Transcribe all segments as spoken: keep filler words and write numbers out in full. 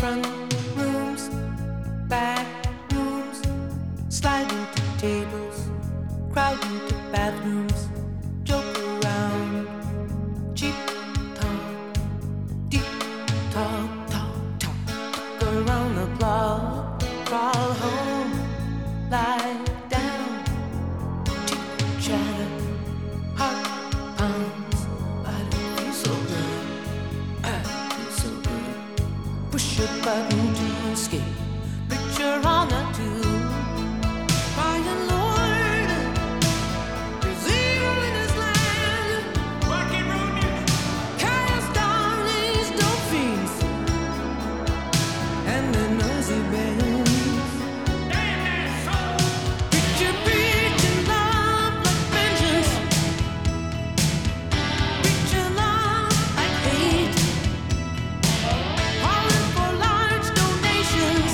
Front rooms, back rooms, slide into tables, crowd into bathrooms, joke around, cheap talk, deep talk, talk, talk, talk around the block, crawl home, lie down, chit chatter, heart pounds. I don't feel so good, I feel so good. Push a button to escape, picture on the tube, crying Lord, there's evil in this land. Working road music. Cast down these dope fiends and their noisy bands. Damn that soul. Picture preaching love like vengeance, preaching love like hate, calling for large donations,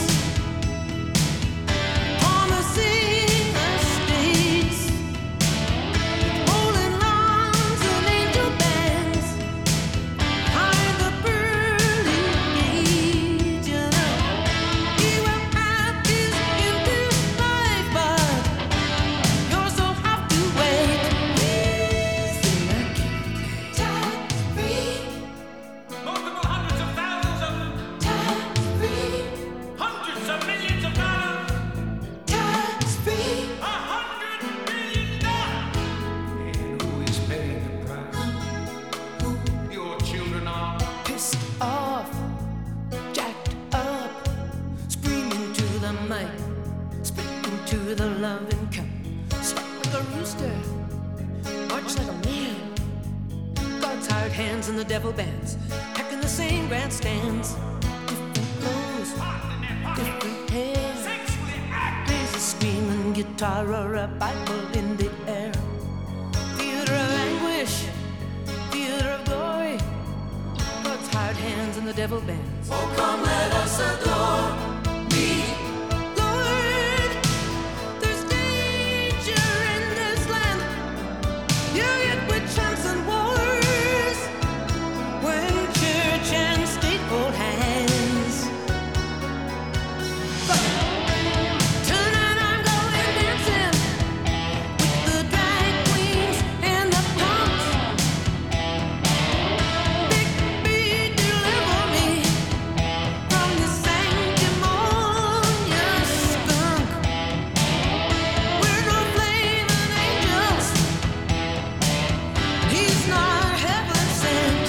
promising estates, holding lawns and angel bands, behind the pearly gate. You know, evil path is into life, but yours don't have to wait. Please do not keep tax free, Multiple hundreds of thousands of tax free, hundreds of millions of dollars. tax free. A hundred billion dollars. And who is paying the price? Your children are. Pissed off, jacked up, screaming to the mic, speaking to the loving cup, stuck like a rooster, march like a man. God's hired hands and the devil bands, packing the same grandstands. Different clothes, different hair, Sexually active. lazy screaming guitar or a Bible in the air. Theater of anguish, theater of glory. God's hired hands and the devil bands. Oh, come let us adore me. Lord, there's danger in this land. You get with chants and wars when church and state hold hands. Tonight I'm going dancing with the drag queens and the punks. Big B, deliver me from this sanctimonious skunk. We're no flaming angels, he's not heaven sent.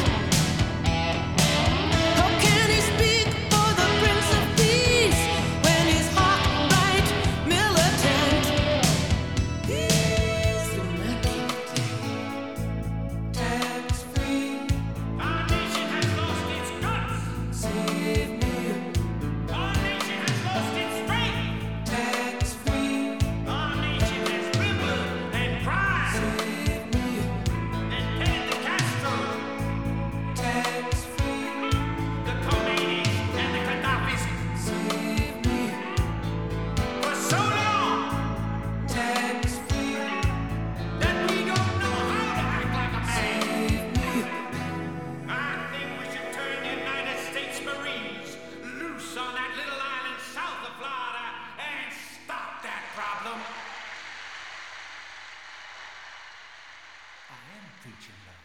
How can he speak for the Prince of Peace when he's hot, right, militant? He's the tax free. Our nation has lost its guts. Save me, Our nation has lost its strength. tax free. Our nation has whimpered and cried Save me, and paid the Castro, tax free. the Khomeinis, and the Gaddafis Save me, for so long tax free. that we don't know how to act like a man. Save me, I think we should turn the United States Marines loose on that little island south of Florida and stop that problem. I am preaching love.